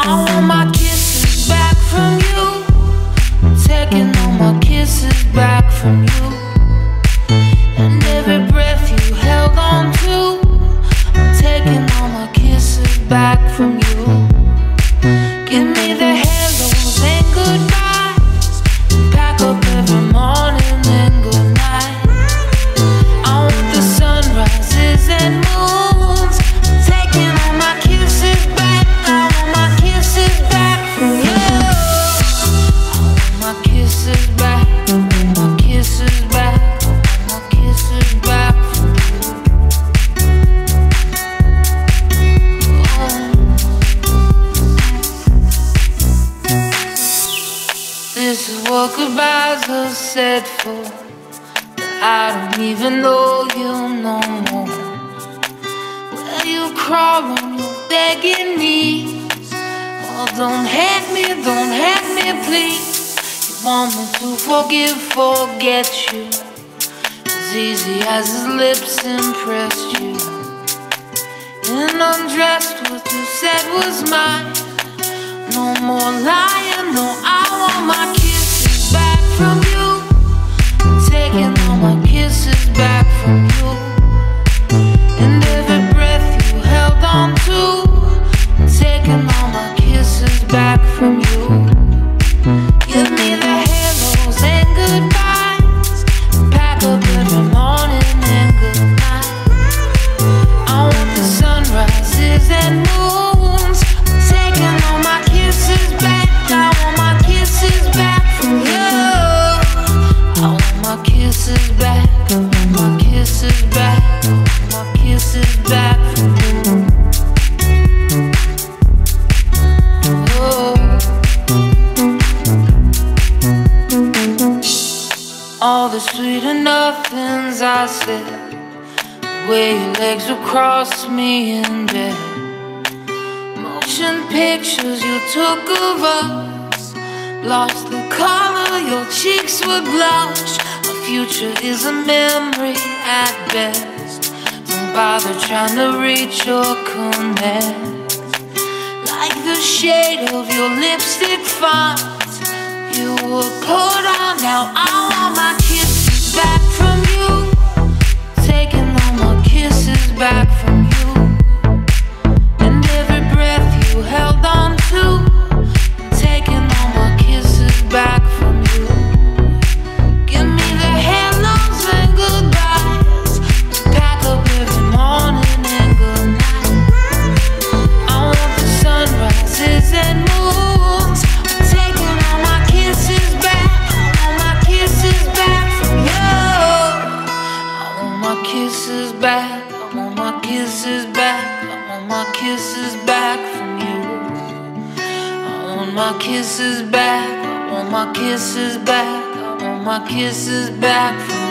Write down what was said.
I want my kisses back from you. I'm taking all my kisses back from you. And every breath you held on to, I'm taking all my kisses back from you. Give me the hellos and goodbyes, and pack up every morning and good night. I want the sunrises and moons, I'm taking all my kisses back. I want my kisses back from you. I want my kisses back. I want my kisses back. I want my kisses back from you. This is what goodbyes are said for. I don't even know you no more. Where you crawl on your begging knees. Oh, don't hate me, please. You want me to forget you, as easy as his lips impressed you. And undressed, what you said was mine. No more lying, no, I want my kisses back from you. I'm taking all my kisses back from you. And every breath you held on to, I'm taking all my kisses back from you. Give me the hellos and goodbyes, pack up every morning and good night. I want the sunrises and moons, I'm taking all my kisses back. I want my kisses back from you. I want my kisses back. I want my kisses back. I want my kisses back from you. Oh. All the sweet enough things I said, the way your legs would cross me in bed, motion pictures you took of us, lost the color, your cheeks would blush. Our future is a memory at best. Don't bother trying to reach or connect. Like the shade of your lipstick font, you were put on. Now I want my kisses back from you. Taking all my kisses back from you. And every breath you held on to, I'm taking all my kisses back from you. Give me the hellos and goodbyes, pack up every morning and good night. I want the sunrises and moons, I'm taking all my kisses back. I want my kisses back from you. I want my kisses back. I want my kisses back. I want my kisses back from you. I want my kisses back. I want my kisses back. I want my kisses back from you.